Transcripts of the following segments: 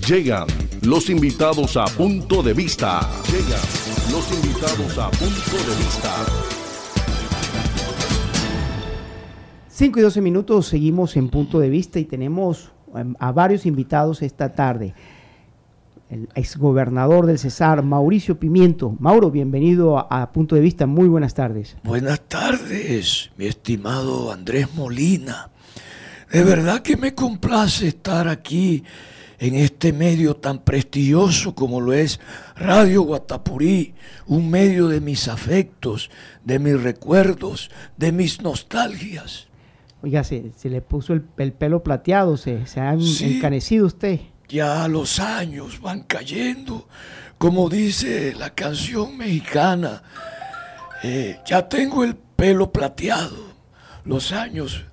Llegan los invitados a Punto de Vista. Llegan los invitados a Punto de Vista. 5:12, seguimos en Punto de Vista y tenemos a varios invitados esta tarde. El exgobernador del Cesar, Mauricio Pimiento. Mauro, bienvenido a Punto de Vista, muy buenas tardes. Buenas tardes, mi estimado Andrés Molina. De verdad que me complace estar aquí en este medio tan prestigioso como lo es Radio Guatapurí, un medio de mis afectos, de mis recuerdos, de mis nostalgias. Oiga, se le puso el pelo plateado, se ha encanecido usted. Ya los años van cayendo, como dice la canción mexicana, ya tengo el pelo plateado, los años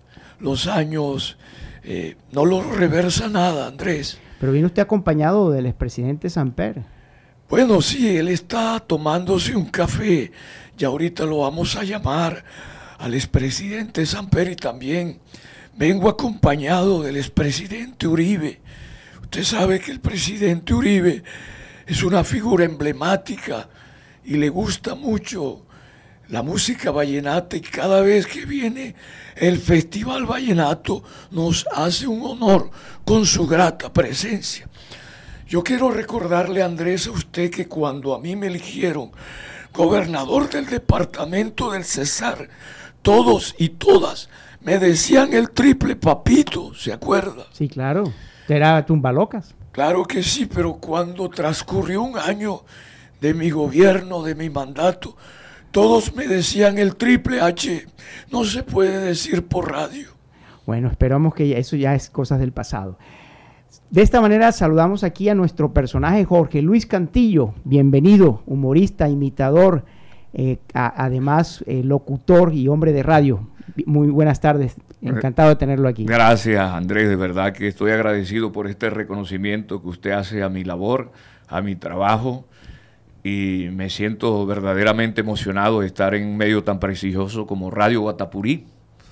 no lo reversa nada, Andrés. Pero viene usted acompañado del expresidente Samper. Bueno, sí, él está tomándose un café y ahorita lo vamos a llamar al expresidente Samper y también vengo acompañado del expresidente Uribe. Usted sabe que el presidente Uribe es una figura emblemática y le gusta mucho la música vallenata y cada vez que viene el Festival Vallenato nos hace un honor con su grata presencia. Yo quiero recordarle, Andrés, a usted que cuando a mí me eligieron gobernador del departamento del Cesar, todos y todas me decían el triple papito, ¿se acuerda? Sí, claro. ¿Era Tumbalocas? Claro que sí, pero cuando transcurrió un año de mi gobierno, de mi mandato, todos me decían el triple H. No se puede decir por radio. Bueno, esperamos que eso ya es cosas del pasado. De esta manera saludamos aquí a nuestro personaje Jorge Luis Cantillo. Bienvenido, humorista, imitador, además locutor y hombre de radio. Muy buenas tardes, encantado de tenerlo aquí. Gracias, Andrés, de verdad que estoy agradecido por este reconocimiento que usted hace a mi labor, a mi trabajo, y me siento verdaderamente emocionado de estar en un medio tan prestigioso como Radio Guatapurí.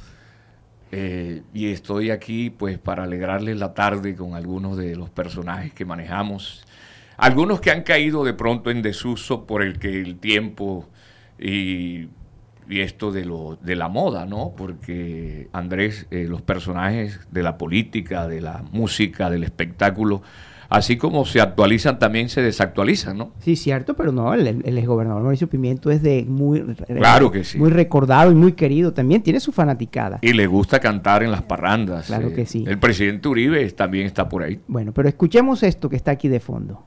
Y estoy aquí pues para alegrarles la tarde con algunos de los personajes que manejamos, algunos que han caído de pronto en desuso por el tiempo y esto de la moda, ¿no? Porque, Andrés, los personajes de la política, de la música, del espectáculo, así como se actualizan, también se desactualizan, ¿no? Sí, cierto, pero no, el exgobernador Mauricio Pimiento es claro que sí, muy recordado y muy querido, también tiene su fanaticada. Y le gusta cantar en las parrandas. Claro que sí. El presidente Uribe también está por ahí. Bueno, pero escuchemos esto que está aquí de fondo.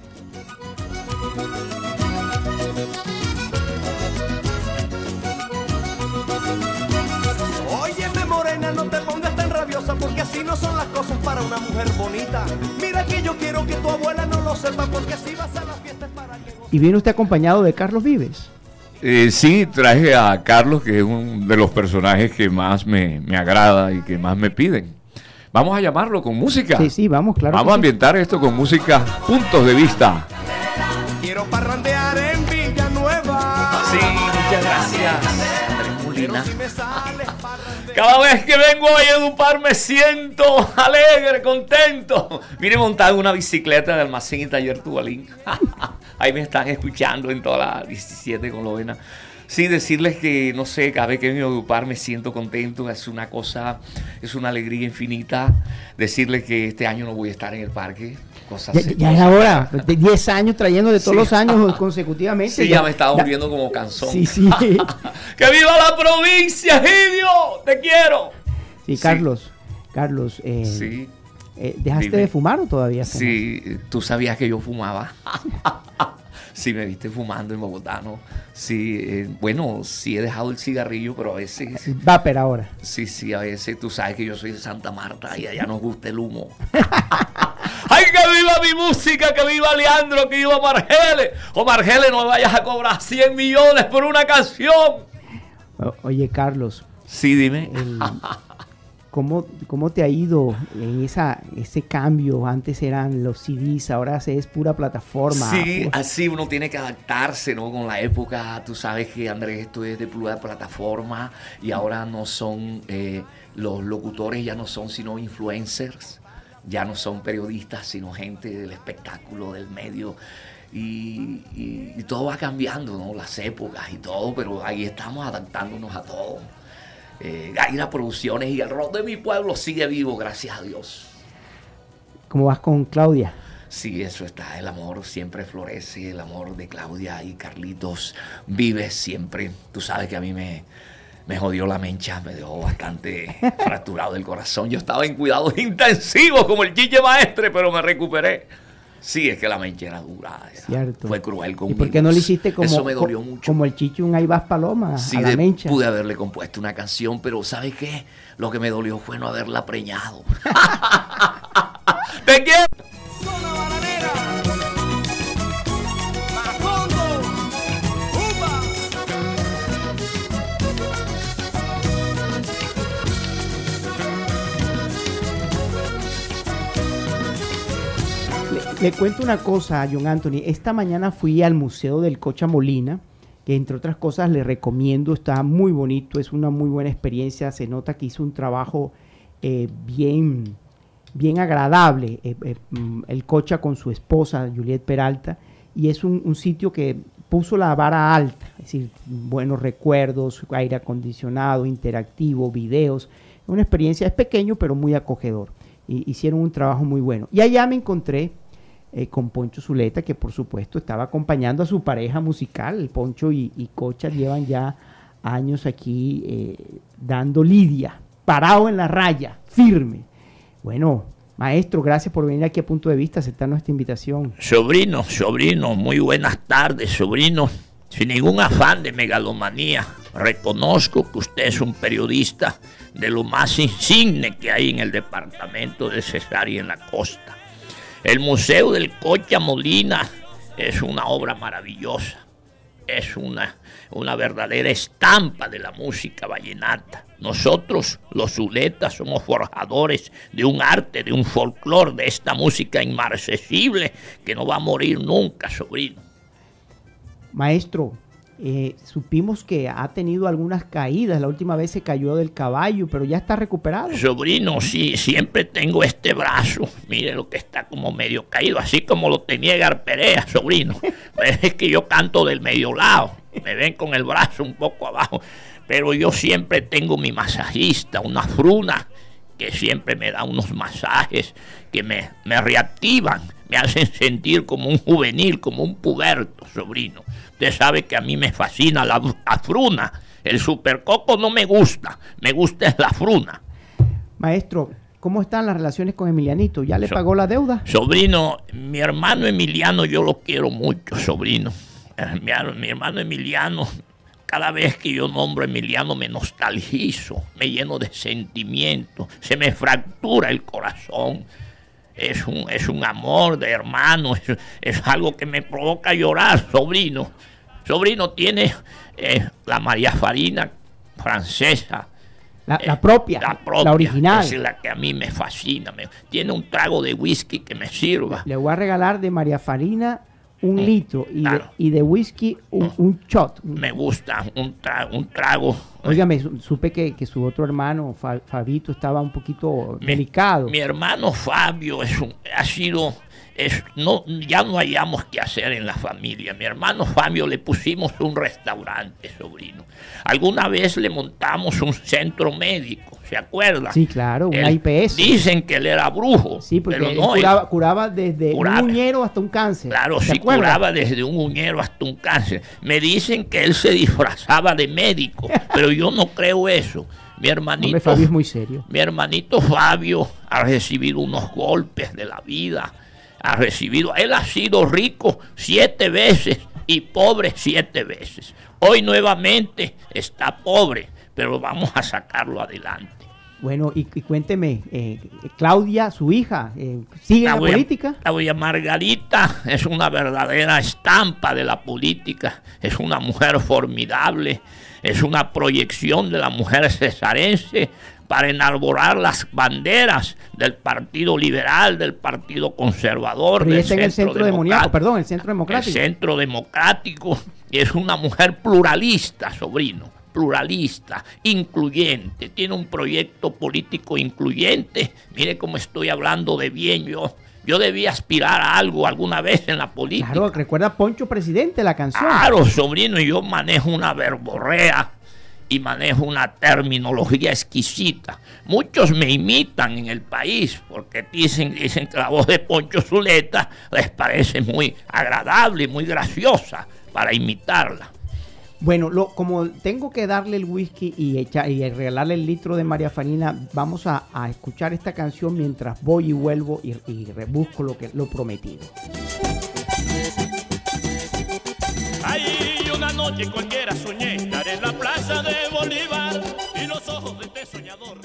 Porque así no son las cosas para una mujer bonita. Mira que yo quiero que tu abuela no lo sepa, porque así vas a las fiestas para que... ¿Y viene usted acompañado de Carlos Vives? Sí, traje a Carlos, que es uno de los personajes que más me agrada y que más me piden. Vamos a llamarlo con música. Sí, vamos, claro. Vamos a ambientar esto con música, Puntos de Vista. Quiero parrandear en Villanueva. Sí, muchas gracias, Andrés Molina. Cada vez que vengo a Valledupar me siento alegre, contento. Vine montado en una bicicleta de Almacén y Taller Tubalín. Ahí me están escuchando en toda la 17 con Lovena. Sí, decirles que, no sé, cada vez que vengo a Valledupar me siento contento. Es una cosa, es una alegría infinita. Decirles que este año no voy a estar en el parque. Ya es ahora, 10 años trayendo de todos los años consecutivamente. Sí, ya me estaba volviendo como cansón. Sí. ¡Que viva la provincia, Gidio! ¡Te quiero! Sí, Carlos, sí. ¿Dejaste de fumar o todavía fumas? Sí, tú sabías que yo fumaba. Sí, me viste fumando en Bogotá, ¿no? Sí, bueno, sí he dejado el cigarrillo, pero a veces... Vapor ahora. Sí, a veces tú sabes que yo soy de Santa Marta y allá nos gusta el humo. ¡Ay, que viva mi música! ¡Que viva Leandro! ¡Que viva Margeles! O Margeles, no me vayas a cobrar 100 millones por una canción. Oye, Carlos. Sí, dime. ¿Cómo te ha ido en ese cambio? Antes eran los CDs, ahora es pura plataforma. Sí, así uno tiene que adaptarse, ¿no? Con la época. Tú sabes que, Andrés, esto es de pura plataforma y ahora no son, los locutores ya no son sino influencers. ya no son periodistas, sino gente del espectáculo, del medio. Y todo va cambiando, ¿no? Las épocas y todo, pero ahí estamos adaptándonos a todo. Gaira Producciones y el rock de mi pueblo sigue vivo, gracias a Dios. ¿Cómo vas con Claudia? Sí, eso está, el amor siempre florece, el amor de Claudia y Carlitos vive siempre. Tú sabes que a mí me jodió la mencha, me dejó bastante fracturado del corazón. Yo estaba en cuidados intensivos como el Chiche Maestre, pero me recuperé. Sí, es que la mencha era dura. Fue cruel conmigo. ¿Y por qué no le hiciste como, eso me dolió mucho, como el Chicho un Ahí vas Paloma sí, a la mencha? Pude haberle compuesto una canción, pero ¿sabes qué? Lo que me dolió fue no haberla preñado. ¡Te quiero! Zona Bananera, Macondo, Upa. Le cuento una cosa, John Anthony. Esta mañana fui al Museo del Cocha Molina, que entre otras cosas le recomiendo, está muy bonito, es una muy buena experiencia, se nota que hizo un trabajo bien agradable, el Cocha con su esposa, Juliet Peralta, y es un sitio que puso la vara alta, es decir, buenos recuerdos, aire acondicionado, interactivo, videos, una experiencia, es pequeño pero muy acogedor, hicieron un trabajo muy bueno. Y allá me encontré con Poncho Zuleta, que por supuesto estaba acompañando a su pareja musical. El Poncho y Cocha llevan ya años aquí dando lidia, parado en la raya, firme. Bueno, maestro, gracias por venir aquí a Punto de Vista, aceptar nuestra invitación. Sobrino, muy buenas tardes, sobrino. Sin ningún afán de megalomanía, reconozco que usted es un periodista de lo más insigne que hay en el departamento de Cesar y en la costa. El Museo del Cocha Molina es una obra maravillosa, es una verdadera estampa de la música vallenata. Nosotros, los Zuletas, somos forjadores de un arte, de un folclore, de esta música inmarcesible que no va a morir nunca, sobrino. Maestro, supimos que ha tenido algunas caídas. La última vez se cayó del caballo, pero ya está recuperado. Sobrino, sí, siempre tengo este brazo. Mire lo que está como medio caído, así como lo tenía Edgar Perea, sobrino. Es que yo canto del medio lado. Me ven con el brazo un poco abajo. Pero yo siempre tengo mi masajista, una fruna, que siempre me da unos masajes que me reactivan, me hacen sentir como un juvenil, como un puberto, sobrino. Usted sabe que a mí me fascina la fruna. El supercoco no me gusta es la fruna. Maestro, ¿cómo están las relaciones con Emilianito? ¿Ya le pagó la deuda? Sobrino, mi hermano Emiliano yo lo quiero mucho, sobrino. Mi hermano Emiliano, cada vez que yo nombro a Emiliano me nostalgizo, me lleno de sentimientos, se me fractura el corazón. Es un amor de hermano, es algo que me provoca llorar, sobrino. Sobrino tiene la María Farina francesa. La propia, la original. Es la que a mí me fascina. Tiene un trago de whisky que me sirva. Le voy a regalar de María Farina 1 litro y de whisky un shot. Me gusta un trago. Óigame, supe que su otro hermano, Fabito, estaba un poquito delicado. Mi hermano Fabio ya no hayamos qué hacer en la familia. Mi hermano Fabio le pusimos un restaurante, sobrino. Alguna vez le montamos un centro médico, ¿se acuerda? Sí, claro, una IPS. Dicen que él era brujo. Sí, porque pero él curaba desde un uñero hasta un cáncer. Claro, sí, curaba desde un uñero hasta un cáncer. Me dicen que él se disfrazaba de médico, pero yo no creo eso. Mi hermanito Fabio es muy serio. Mi hermanito Fabio ha recibido unos golpes de la vida. Él ha sido rico 7 veces y pobre 7 veces. Hoy nuevamente está pobre, pero vamos a sacarlo adelante. Bueno, y cuénteme, Claudia, su hija, ¿sigue en la política? Claudia Margarita es una verdadera estampa de la política, es una mujer formidable, es una proyección de la mujer cesarense para enarbolar las banderas del Partido Liberal, del Partido Conservador, del Centro Democrático. El Centro Democrático. El Centro Democrático, y es una mujer pluralista, sobrino, pluralista, incluyente, tiene un proyecto político incluyente. Mire cómo estoy hablando de bien yo. Yo debía aspirar a algo alguna vez en la política. Claro, recuerda Poncho Presidente, la canción. Claro, sobrino, yo manejo una verborrea y manejo una terminología exquisita. Muchos me imitan en el país porque dicen que la voz de Poncho Zuleta les parece muy agradable y muy graciosa para imitarla. Bueno, como tengo que darle el whisky y regalarle el litro de María Farina, vamos a escuchar esta canción mientras voy y vuelvo y rebusco lo prometido. Hay una noche cualquiera soñé estar en la plaza de Bolívar y los ojos de este soñador.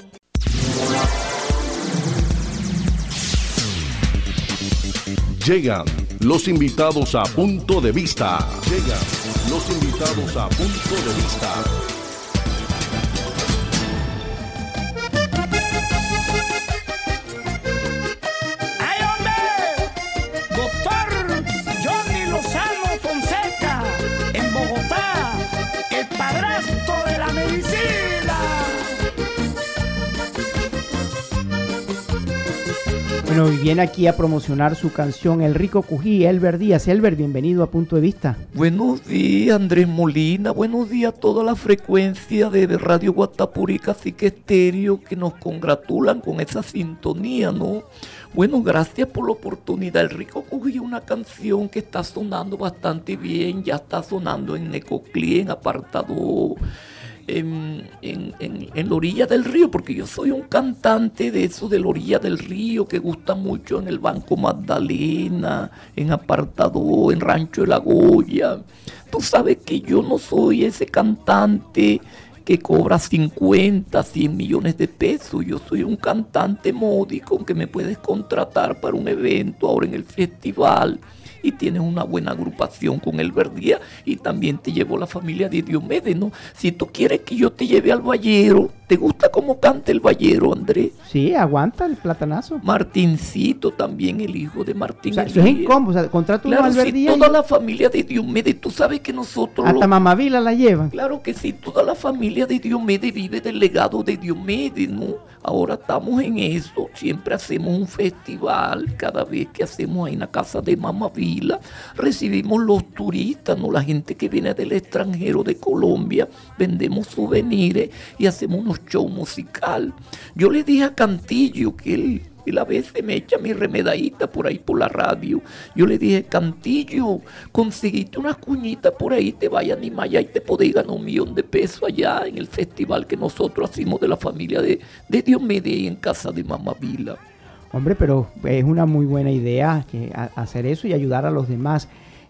Llegan los invitados a Punto de Vista. Llegan los invitados a Punto de Vista. ¡Ay, hombre! Doctor Johnny Lozano Fonseca, en Bogotá, el padrastro de la medicina. Bueno, y viene aquí a promocionar su canción El Rico Cují, Elber Díaz. Elber, bienvenido a Punto de Vista. Buenos días, Andrés Molina. Buenos días a toda la frecuencia de Radio Guatapuri Cacique Estéreo que nos congratulan con esa sintonía, ¿no? Bueno, gracias por la oportunidad. El Rico Cují es una canción que está sonando bastante bien. Ya está sonando en Necoclí, en apartado... En la orilla del río, porque yo soy un cantante de eso de la orilla del río que gusta mucho en el Banco Magdalena, en Apartado, en Rancho de la Goya. Tú sabes que yo no soy ese cantante que cobra 50, 100 millones de pesos. Yo soy un cantante módico que me puedes contratar para un evento ahora en el festival. Y tienes una buena agrupación con el Verdía y también te llevo la familia de Diomedes, ¿no? Si tú quieres que yo te lleve al Vallero, ¿te gusta cómo canta el Vallero, Andrés? Sí, aguanta el platanazo. Martincito también, el hijo de Martín. O sea, eso es en combo, o sea, contrato uno claro, al Verdía. Sí, toda la familia de Diomedes, tú sabes que nosotros... Hasta Mamavila la llevan. Claro que sí, toda la familia de Diomedes vive del legado de Diomedes, ¿no? Ahora estamos en eso, siempre hacemos un festival, cada vez que hacemos ahí en la casa de Mamavila, recibimos los turistas, ¿no? La gente que viene del extranjero, de Colombia, vendemos souvenirs y hacemos unos shows musical. Yo le dije a Cantillo que él a veces me echa mi remedadita por ahí por la radio. Yo le dije, Cantillo, conseguiste unas cuñitas por ahí, te vaya a Nimaya y te podéis ganar 1 millón de pesos allá en el festival que nosotros hacemos de la familia de Diomedes en casa de Mamavila. Hombre, pero es una muy buena idea hacer eso y ayudar a los demás.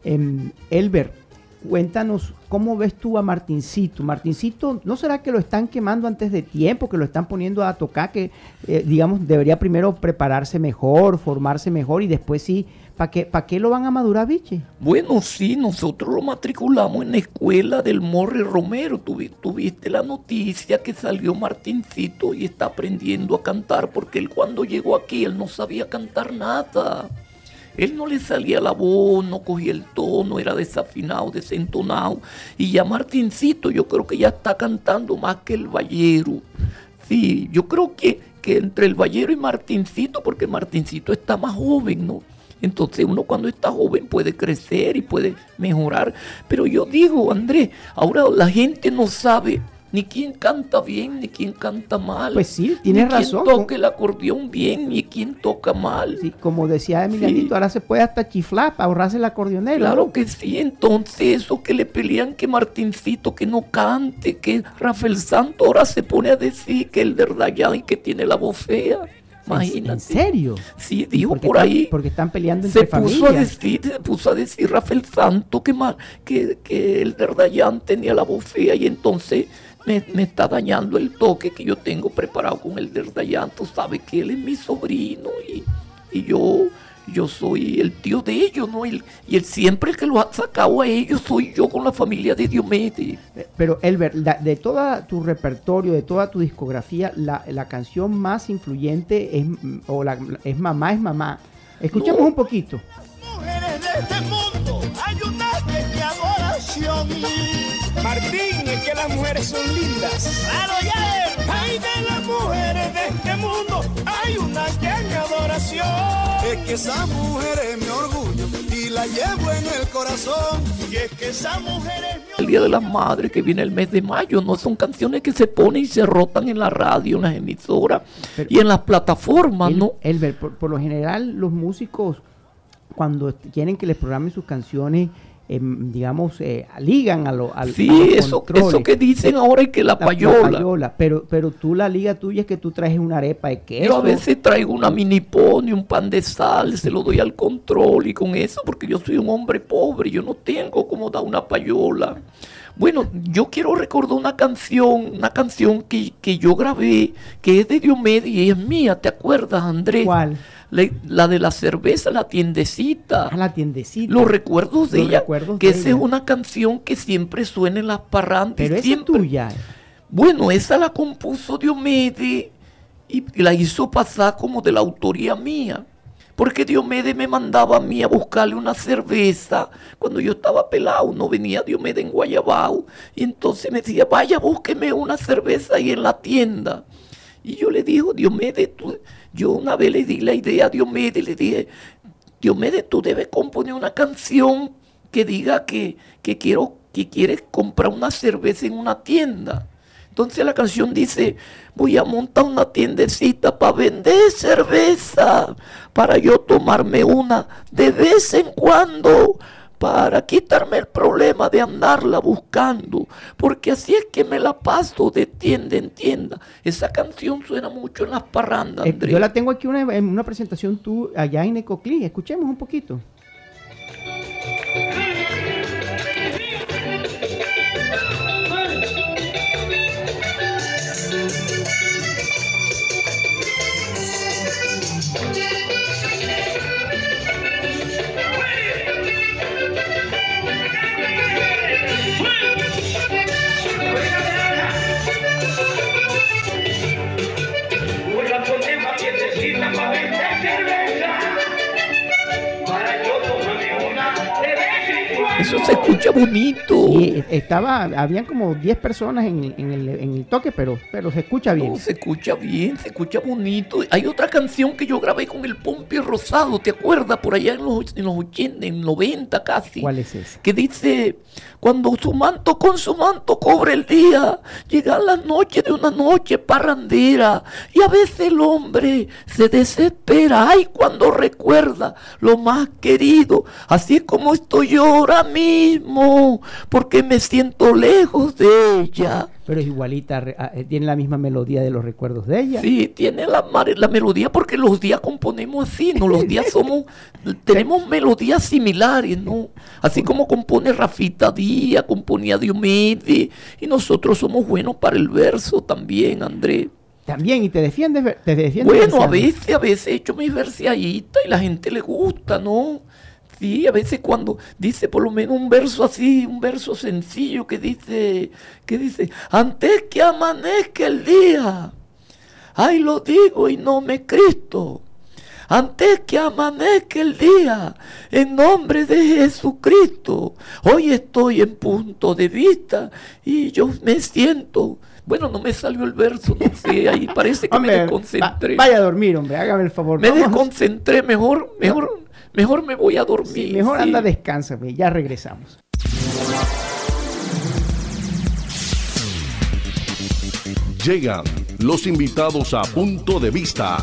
Elber, cuéntanos, ¿cómo ves tú a Martincito? Martincito, ¿no será que lo están quemando antes de tiempo, que lo están poniendo a tocar, que digamos debería primero prepararse mejor, formarse mejor y después sí, ¿para qué lo van a madurar, biche? Bueno, sí, nosotros lo matriculamos en la escuela del Morre Romero. Tuviste la noticia que salió Martincito y está aprendiendo a cantar porque él cuando llegó aquí, él no sabía cantar nada. Él no le salía la voz, no cogía el tono, era desafinado, desentonado. Y ya Martincito, yo creo que ya está cantando más que el Vallero. Sí, yo creo que entre el Vallero y Martincito, porque Martincito está más joven, ¿no? Entonces uno cuando está joven puede crecer y puede mejorar. Pero yo digo, Andrés, ahora la gente no sabe ni quién canta bien, ni quién canta mal. Pues sí, tienes razón. Quién toca el acordeón bien, ni quién toca mal. Sí, como decía Emilianito, sí. Ahora se puede hasta chiflar para ahorrarse el acordeonero. Claro, ¿no? Que sí, entonces eso que le pelean que Martincito que no cante, que Rafael Santo ahora se pone a decir que el Derdayán y que tiene la voz fea. Imagínate. ¿En serio? Sí, dijo por ahí. Porque están peleando entre familias. Se puso a decir Rafael Santo que el Derdayán tenía la voz fea y entonces me está dañando el toque que yo tengo preparado con el Derdayán. Tú sabes que él es mi sobrino y yo soy el tío de ellos, ¿no? Y él siempre que lo ha sacado a ellos soy yo con la familia de Diomedes. Pero, Elber, de todo tu repertorio, de toda tu discografía, la canción más influyente es Mamá. Escuchemos un poquito. Mujeres de este mundo, hay una que te adoración. Martín, que las mujeres son lindas. ¡Claro, ya! Ay, de las mujeres de este mundo hay una gran adoración. Es que esa mujer es mi orgullo y la llevo en el corazón. Y es que esa mujer es mi El Día de la Madre que viene el mes de mayo, no son canciones que se ponen y se rotan en la radio, en las emisoras y en las plataformas, ¿no? Elber, por lo general los músicos cuando quieren que les programen sus canciones, digamos, ligan a sí, a eso que dicen ahora es que la payola. Pero tú, la liga tuya es que tú traes una arepa de queso. Yo a veces traigo una mini pony, un pan de sal, se lo doy al control y con eso, porque yo soy un hombre pobre, yo no tengo como dar una payola. Bueno, yo quiero recordar una canción que yo grabé, que es de Diomedes y es mía, ¿te acuerdas, Andrés? ¿Cuál? La de la cerveza, la tiendecita. Ah, la tiendecita. Los recuerdos de ella, que esa es una canción que siempre suena en las parrandas. Pero esa es tuya. Bueno, esa la compuso Diomedes y la hizo pasar como de la autoría mía. Porque Diomedes me mandaba a mí a buscarle una cerveza cuando yo estaba pelado, no venía Diomedes en Guayabao. Y entonces me decía, vaya, búsqueme una cerveza ahí en la tienda. Y yo le dije, Diomedes, yo una vez le di la idea a Diomedes, le dije, Diomedes, tú debes componer una canción que diga que quieres comprar una cerveza en una tienda. Entonces la canción dice, voy a montar una tiendecita para vender cerveza, para yo tomarme una de vez en cuando, para quitarme el problema de andarla buscando, porque así es que me la paso de tienda en tienda. Esa canción suena mucho en las parrandas, Andrés. Yo la tengo aquí en una presentación tú allá en Ecoclí, escuchemos un poquito. Eso se escucha bonito. Y habían como 10 personas en el toque, pero se escucha bien. No, se escucha bien, se escucha bonito. Hay otra canción que yo grabé con el Pompi Rosado, ¿te acuerdas? Por allá en los 80, en 90 casi. ¿Cuál es esa? Que dice, cuando con su manto cobre el día, llegan las noches de una noche parrandera, y a veces el hombre se desespera, ay, cuando recuerda lo más querido, así es como estoy yo ahora mismo, porque me siento lejos de ella. Pero es igualita, tiene la misma melodía de los recuerdos de ella. Sí, tiene la melodía porque los días componemos así, ¿no? Los días tenemos melodías similares, ¿no? Así como compone Rafita Díaz, componía Diomedes, y nosotros somos buenos para el verso también, Andrés. También, y te defiendes. Bueno, a veces he hecho mis verseaditas y la gente le gusta, ¿no? Sí, a veces cuando dice por lo menos un verso así, un verso sencillo que dice, antes que amanezca el día, ay, lo digo y no me Cristo, antes que amanezca el día, en nombre de Jesucristo, hoy estoy en punto de vista y yo me siento... Bueno, no me salió el verso, no sé, ahí parece que hombre, me desconcentré. Vaya a dormir, hombre, hágame el favor. Me desconcentré, mejor me voy a dormir. Sí, mejor anda, descansa, ya regresamos. Llegan los invitados a Punto de Vista.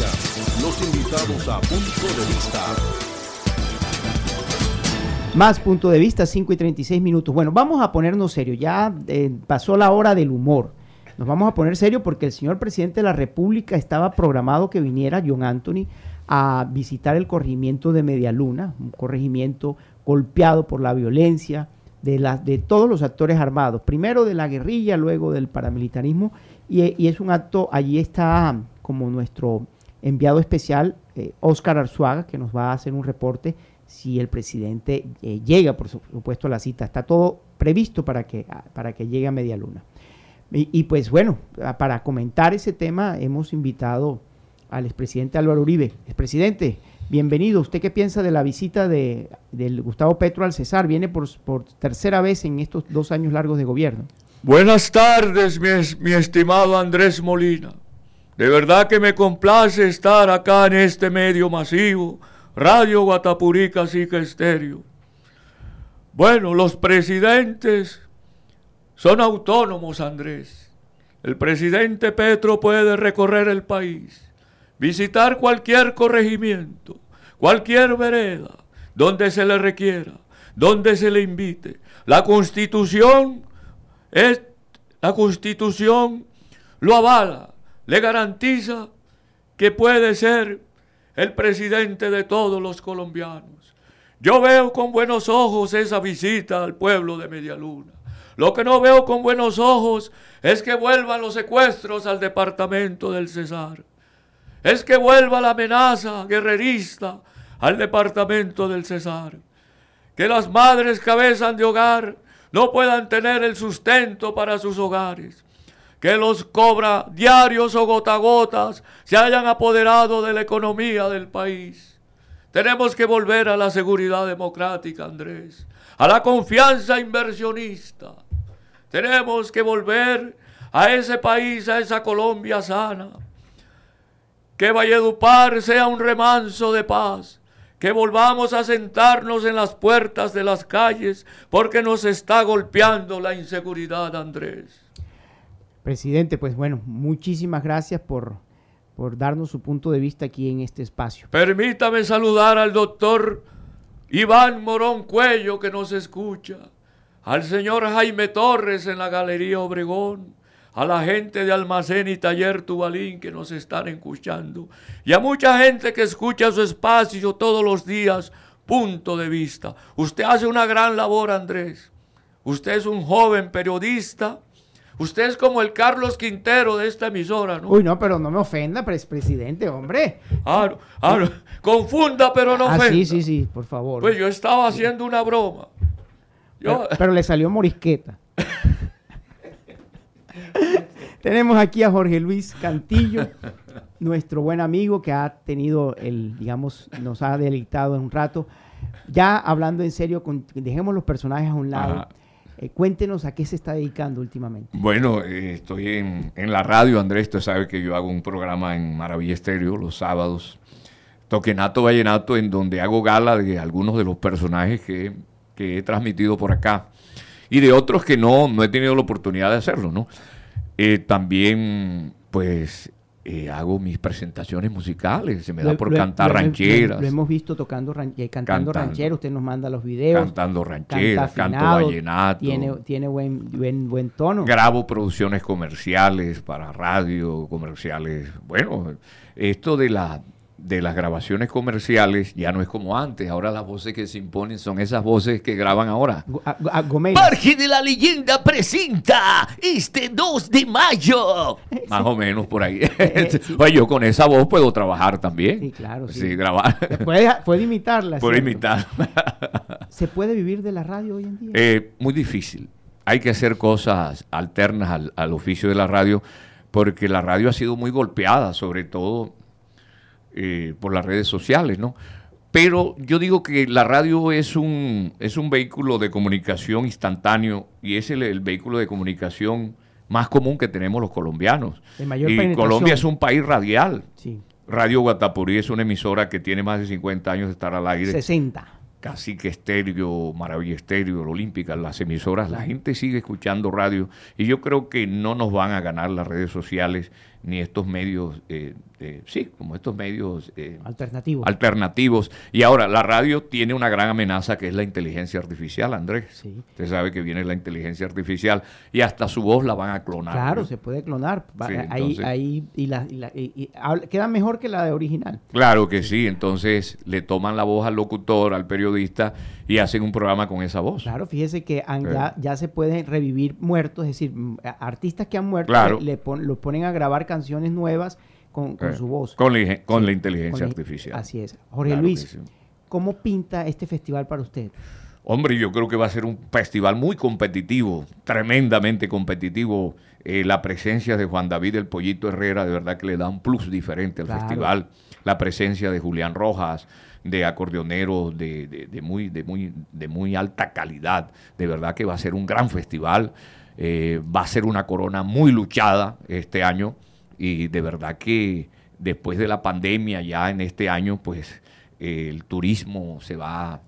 Más Punto de Vista, 5:36. Bueno, vamos a ponernos serios. Ya pasó la hora del humor. Nos vamos a poner serios porque el señor presidente de la República estaba programado que viniera, John Anthony, a visitar el corregimiento de Medialuna, un corregimiento golpeado por la violencia de todos los actores armados, primero de la guerrilla, luego del paramilitarismo, y es un acto, allí está como nuestro enviado especial, Óscar Arzuaga, que nos va a hacer un reporte si el presidente llega, por supuesto, a la cita. Está todo previsto para que llegue a Medialuna. Y pues bueno, para comentar ese tema hemos invitado al expresidente Álvaro Uribe. Expresidente, bienvenido. ¿Usted qué piensa de la visita del Gustavo Petro al Cesar? Viene por tercera vez en estos 2 años largos de gobierno. Buenas tardes, mi estimado Andrés Molina. De verdad que me complace estar acá en este medio masivo, Radio Guatapurí Cacique Estéreo. Bueno, los presidentes son autónomos, Andrés. El presidente Petro puede recorrer el país, visitar cualquier corregimiento, cualquier vereda, donde se le requiera, donde se le invite. La Constitución lo avala, le garantiza que puede ser el presidente de todos los colombianos. Yo veo con buenos ojos esa visita al pueblo de Medialuna. Lo que no veo con buenos ojos es que vuelvan los secuestros al departamento del Cesar. Es que vuelva la amenaza guerrerista al departamento del Cesar. Que las madres cabezas de hogar no puedan tener el sustento para sus hogares. Que los cobra diarios o gotagotas se hayan apoderado de la economía del país. Tenemos que volver a la seguridad democrática, Andrés, a la confianza inversionista. Tenemos que volver a ese país, a esa Colombia sana. Que Valledupar sea un remanso de paz. Que volvamos a sentarnos en las puertas de las calles porque nos está golpeando la inseguridad, Andrés. Presidente, pues bueno, muchísimas gracias por darnos su punto de vista aquí en este espacio. Permítame saludar al doctor Iván Morón Cuello, que nos escucha, al señor Jaime Torres en la Galería Obregón, a la gente de Almacén y Taller Tubalín que nos están escuchando, y a mucha gente que escucha su espacio todos los días, punto de vista. Usted hace una gran labor, Andrés. Usted es un joven periodista. Usted es como el Carlos Quintero de esta emisora, ¿no? Uy, no, pero no me ofenda, presidente, hombre. No, confunda, pero no ofenda. Sí, por favor. Pues yo estaba haciendo una broma. Pero le salió morisqueta. Tenemos aquí a Jorge Luis Cantillo, nuestro buen amigo que ha tenido nos ha deleitado en un rato. Ya hablando en serio, dejemos los personajes a un lado. Cuéntenos a qué se está dedicando últimamente. Bueno, estoy en la radio, Andrés. Usted sabe que yo hago un programa en Maravilla Estéreo los sábados, Toquenato Vallenato, en donde hago gala de algunos de los personajes que he transmitido por acá y de otros que no he tenido la oportunidad de hacerlo, ¿no? También, pues, hago mis presentaciones musicales, se me da por cantar rancheras. Lo hemos visto cantando rancheras, usted nos manda los videos. Cantando rancheras, canto vallenato. Tiene buen tono. Grabo producciones comerciales para radio, comerciales. Bueno, esto de las grabaciones comerciales ya no es como antes. Ahora las voces que se imponen son esas voces que graban ahora. Parque de la Leyenda presenta este 2 de mayo. Más o menos por ahí. Oye, yo con esa voz puedo trabajar también. Sí, claro. Sí, grabar. Puede imitarla. Puedo imitar. ¿Se puede vivir de la radio hoy en día? Muy difícil. Hay que hacer cosas alternas al oficio de la radio, porque la radio ha sido muy golpeada, sobre todo por las redes sociales, ¿no? Pero yo digo que la radio es un vehículo de comunicación instantáneo y es el vehículo de comunicación más común que tenemos los colombianos. Y Colombia es un país radial. Sí. Radio Guatapurí es una emisora que tiene más de 50 años de estar al aire. 60. Cacique Estéreo, Maravilla Estéreo, la Olímpica, las emisoras, la gente sigue escuchando radio y yo creo que no nos van a ganar las redes sociales ni estos medios, como estos medios alternativos. Y ahora, la radio tiene una gran amenaza que es la inteligencia artificial, Andrés. Sí. Usted sabe que viene la inteligencia artificial y hasta su voz la van a clonar. Claro, ¿no? Se puede clonar. Sí, queda mejor que la de original. Claro que sí, entonces le toman la voz al locutor, al periodista y hacen un programa con esa voz. Claro, fíjese que ya se pueden revivir muertos, es decir, artistas que han muerto, claro, los ponen a grabar canciones nuevas con su voz. Con la inteligencia artificial. Así es. Jorge Claro Luis, sí. ¿Cómo pinta este festival para usted? Hombre, yo creo que va a ser un festival muy competitivo, tremendamente competitivo. La presencia de Juan David el Pollito Herrera, de verdad que le da un plus diferente al festival. La presencia de Julián Rojas, de acordeoneros de muy alta calidad. De verdad que va a ser un gran festival. Va a ser una corona muy luchada este año y de verdad que después de la pandemia ya en este año pues el turismo se va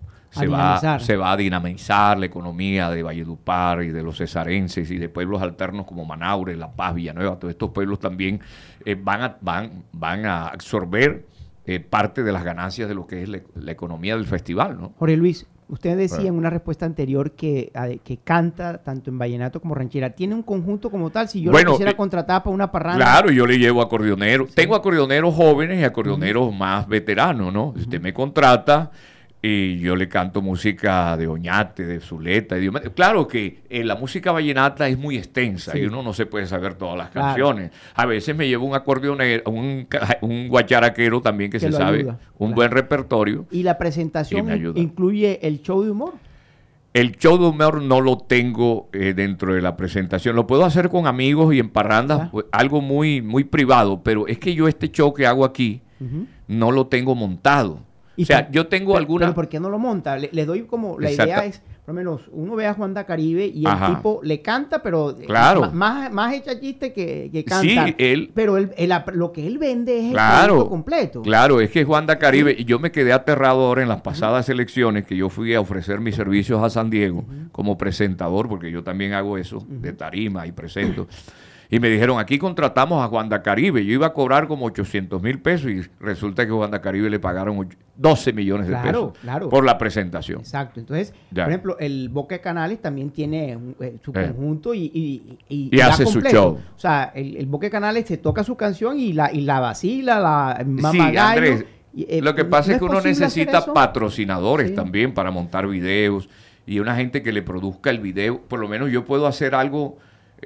a dinamizar, la economía de Valledupar y de los cesarenses y de pueblos alternos como Manaure, La Paz, Villanueva, todos estos pueblos también van a absorber parte de las ganancias de lo que es la economía del festival, ¿no? Jorge Luis, usted decía en una respuesta anterior que canta tanto en vallenato como ranchera. ¿Tiene un conjunto como tal? Si yo lo quisiera contratar para una parranda. Claro, yo le llevo acordeoneros. Sí. Tengo acordeoneros jóvenes y acordeoneros más veteranos, ¿no? Si usted me contrata y yo le canto música de Oñate, de Zuleta. Claro que la música vallenata es muy extensa y uno no se puede saber todas las canciones. A veces me llevo un acordeonero, un guacharaquero también que se sabe, buen repertorio. ¿Y la presentación incluye el show de humor? El show de humor no lo tengo dentro de la presentación. Lo puedo hacer con amigos y en parrandas, pues, algo muy, muy privado, pero es que yo este show que hago aquí no lo tengo montado. O sea, yo tengo alguna... Pero ¿por qué no lo monta? Le doy como... La idea es, por lo menos, uno ve a Juan Caribe y el tipo le canta, pero más echa chiste que canta. Sí, él... Pero lo que él vende es el producto completo. Claro, es que Juan Caribe... Y yo me quedé aterrado ahora en las pasadas elecciones que yo fui a ofrecer mis servicios a San Diego como presentador, porque yo también hago eso, de tarima y presento. Y me dijeron, aquí contratamos a Juan Caribe. Yo iba a cobrar como 800,000 pesos y resulta que a Juan Caribe le pagaron 12 millones de pesos por la presentación. Exacto. Entonces, por ejemplo, el Boca de Canales también tiene su conjunto y hace completo. Su show. O sea, el Boca de Canales se toca su canción y la vacila, la mamagallo. Andrés, lo que pasa es que uno necesita patrocinadores también para montar videos y una gente que le produzca el video. Por lo menos yo puedo hacer algo...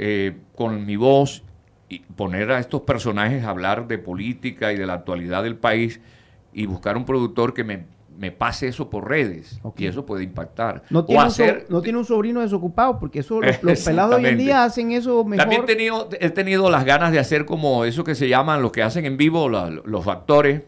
con mi voz y poner a estos personajes a hablar de política y de la actualidad del país y buscar un productor que me pase eso por redes y eso puede impactar. No tiene un sobrino desocupado porque eso los pelados hoy en día hacen eso mejor. También he tenido las ganas de hacer como eso que se llaman, los que hacen en vivo los actores,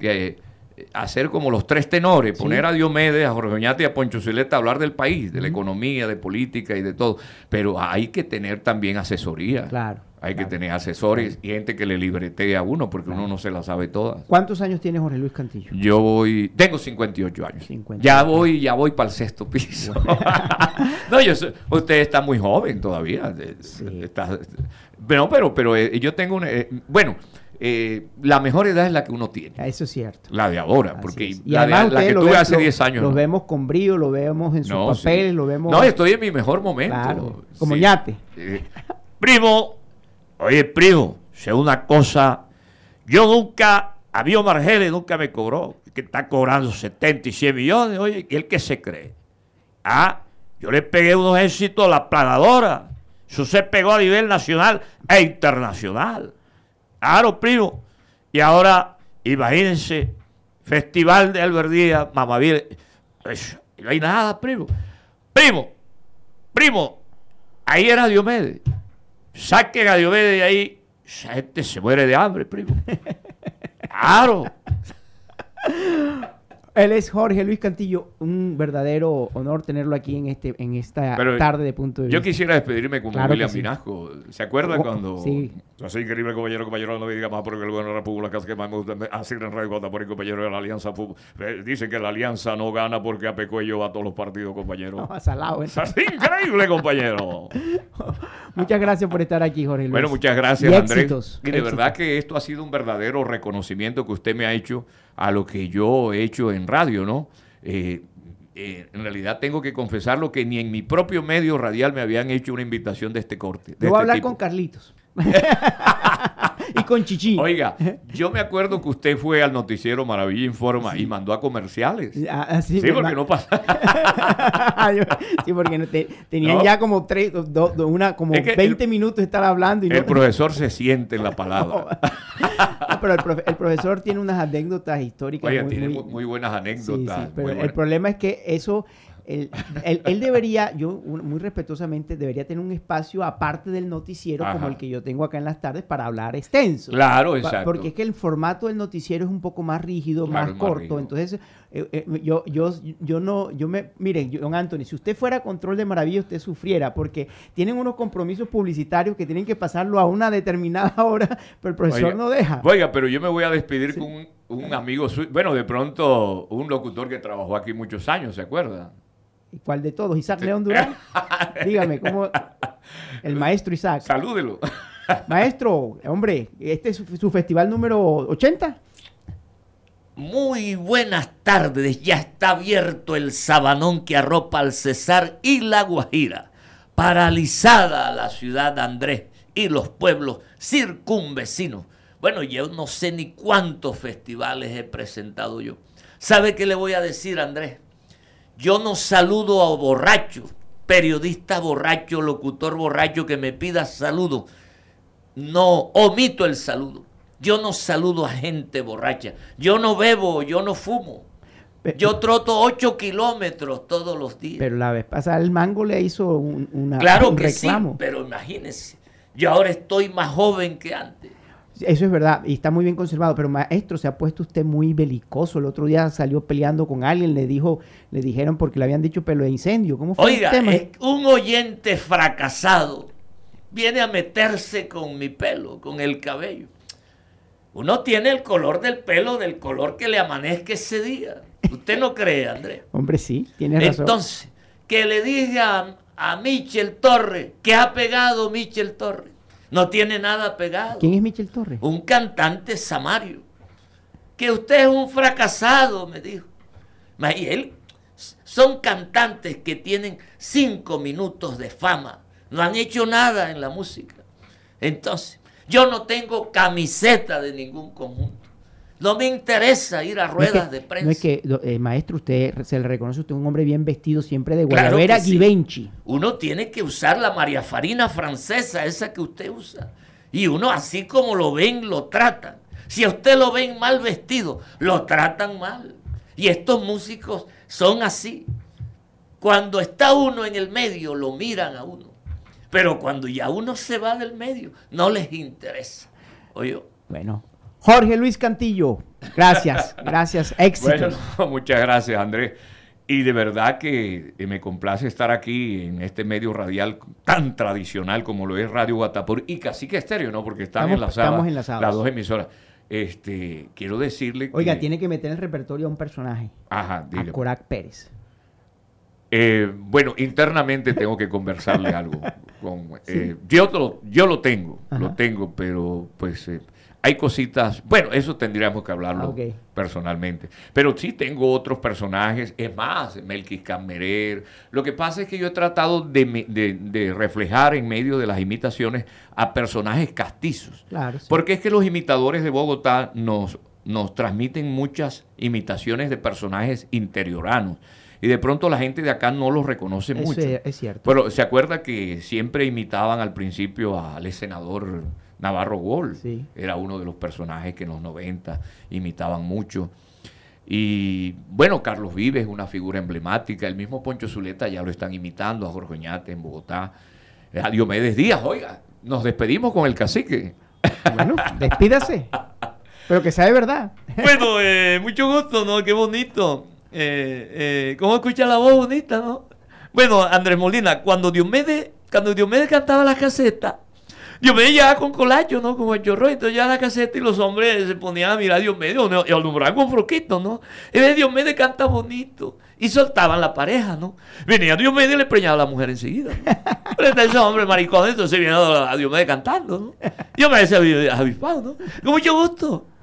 hacer como los tres tenores, poner a Diomedes, a Jorge Oñate y a Poncho Zuleta a hablar del país, de la economía, de política y de todo. Pero hay que tener también asesoría. Claro. Hay que tener asesores y gente que le libretee a uno porque uno no se la sabe todas. ¿Cuántos años tiene Jorge Luis Cantillo? Tengo 58 años. 58. Ya voy para el sexto piso. No, usted está muy joven todavía. Pero yo tengo la mejor edad es la que uno tiene. Eso es cierto. La de ahora, porque la que tuve hace 10 años. Lo vemos con brío, lo vemos en sus papeles, lo vemos... No, estoy en mi mejor momento. Claro, como ñate. Oye, primo, sé una cosa. A mí Omar Geles nunca me cobró, que está cobrando 70 y 100 millones. Oye, ¿y él qué se cree? Yo le pegué unos éxitos a la planadora. Eso se pegó a nivel nacional e internacional. Claro, primo. Y ahora, imagínense, Festival de Albert Díaz, Mamavín. No hay nada, primo. Primo, ahí era Diomedes. Saquen a Diomedes de ahí. Esa gente se muere de hambre, primo. Claro. Él es Jorge Luis Cantillo, un verdadero honor tenerlo aquí en esta tarde de Punto de Vista. Yo quisiera despedirme como William Vinasco. ¿Se acuerda cuando? Sí. Así increíble, compañero, no me diga más porque el gobierno de la República que más me gusta hacer en Radio Guatapuri, compañero de la Alianza Fútbol. Dicen que la Alianza no gana porque a Pecuello va a todos los partidos, compañero. No, salado, Es increíble, compañero. Muchas gracias por estar aquí, Jorge Luis. Bueno, muchas gracias, Andrés. Éxitos. Y de verdad que esto ha sido un verdadero reconocimiento que usted me ha hecho a lo que yo he hecho en radio, ¿no? En realidad tengo que confesarlo que ni en mi propio medio radial me habían hecho una invitación de este corte. Yo voy a hablar con Carlitos. Y con Chichi. Oiga, yo me acuerdo que usted fue al noticiero Maravilla Informa y mandó a comerciales. Sí, porque no pasa. Sí, porque tenían ya como 20 minutos de estar hablando. Y el profesor se siente en la palabra. Pero el profesor tiene unas anécdotas históricas. Oiga, tiene muy buenas anécdotas. Sí, pero el problema es que eso Él debería, muy respetuosamente, debería tener un espacio aparte del noticiero, Ajá, como el que yo tengo acá en las tardes, para hablar extenso. Claro, exacto. Porque es que el formato del noticiero es un poco más rígido, Claro, más corto. rígido. Entonces, miren, John Anthony, si usted fuera a Control de Maravilla, usted sufriera, porque tienen unos compromisos publicitarios que tienen que pasarlo a una determinada hora, pero el profesor no deja. Oiga, pero yo me voy a despedir Sí. con un amigo suyo. Bueno, de pronto, un locutor que trabajó aquí muchos años, ¿se acuerda? ¿Y cuál de todos? ¿Isaac León Durán? Dígame, ¿cómo? El maestro Isaac. Salúdelo. Maestro, hombre, este es su festival número 80. Muy buenas tardes, ya está abierto el sabanón que arropa al Cesar y la Guajira. Paralizada la ciudad de Andrés y los pueblos circunvecinos. Bueno, yo no sé ni cuántos festivales he presentado yo. ¿Sabe qué le voy a decir, Andrés? Yo no saludo a borracho, periodista borracho, locutor borracho que me pida saludo. No, omito el saludo. Yo no saludo a gente borracha. Yo no bebo, yo no fumo. Yo troto 8 kilómetros todos los días. Pero la vez pasada el Mango le hizo un reclamo. Sí, pero imagínese, yo ahora estoy más joven que antes. Eso es verdad, y está muy bien conservado, pero maestro, se ha puesto usted muy belicoso. El otro día salió peleando con alguien, le dijeron porque le habían dicho pelo de incendio. ¿Cómo fue Oiga, el tema? Un oyente fracasado viene a meterse con mi pelo, con el cabello. Uno tiene el color del pelo del color que le amanezca ese día. ¿Usted no cree, Andrés? Hombre, sí, tiene razón. Entonces, que le diga a Michel Torres, que ha pegado Michel Torres. No tiene nada pegado. ¿Quién es Michel Torres? Un cantante samario. Que usted es un fracasado, me dijo. Y él, son cantantes que tienen 5 minutos de fama. No han hecho nada en la música. Entonces, yo no tengo camiseta de ningún conjunto. No me interesa ir a ruedas de prensa. No es que, maestro, usted se le reconoce, usted es un hombre bien vestido, siempre de guayabera, claro Givenchy. Sí. Uno tiene que usar la María Farina francesa, esa que usted usa. Y uno, así como lo ven, lo tratan. Si a usted lo ven mal vestido, lo tratan mal. Y estos músicos son así. Cuando está uno en el medio, lo miran a uno. Pero cuando ya uno se va del medio, no les interesa. Oye. Bueno. Jorge Luis Cantillo, gracias, éxito. Bueno, muchas gracias, Andrés. Y de verdad que me complace estar aquí en este medio radial tan tradicional como lo es Radio Guatapurí y Cacique Estéreo, ¿no? Porque estamos enlazados las dos emisoras. Quiero decirle que... Oiga, tiene que meter en el repertorio a un personaje. Ajá, dile. A Corac Pérez. Bueno, internamente tengo que conversarle algo. Sí. Yo lo tengo, Ajá. pero pues... hay cositas, bueno, eso tendríamos que hablarlo personalmente. Pero sí tengo otros personajes, es más, Melquis Camerer. Lo que pasa es que yo he tratado de reflejar en medio de las imitaciones a personajes castizos. Claro, sí. Porque es que los imitadores de Bogotá nos transmiten muchas imitaciones de personajes interioranos. Y de pronto la gente de acá no los reconoce mucho. Es cierto. Pero se acuerda que siempre imitaban al principio al senador Navarro Gol. Sí. Era uno de los personajes que en los 90 imitaban mucho. Y bueno, Carlos Vives es una figura emblemática. El mismo Poncho Zuleta ya lo están imitando, a Jorge Oñate en Bogotá. A Diomedes Díaz, oiga, nos despedimos con el cacique. Bueno, despídase. Pero que sea de verdad. Bueno, mucho gusto, ¿no? Qué bonito. ¿Cómo escucha la voz bonita, no? Bueno, Andrés Molina, cuando Diomedes cantaba la caseta, Diomedes llegaba con colacho, ¿no? Como el chorro, entonces ya la caseta y los hombres se ponían a mirar a Diomedes, ¿no? Y alumbraban con froquito, ¿no? Y Diomedes canta bonito. Y soltaban la pareja, ¿no? Venía Diomedes y le preñaba a la mujer enseguida, ¿no? Pero está ese hombre maricón, entonces viene a Diomedes cantando, ¿no? Diomedes se había avispado, ¿no? Con mucho gusto.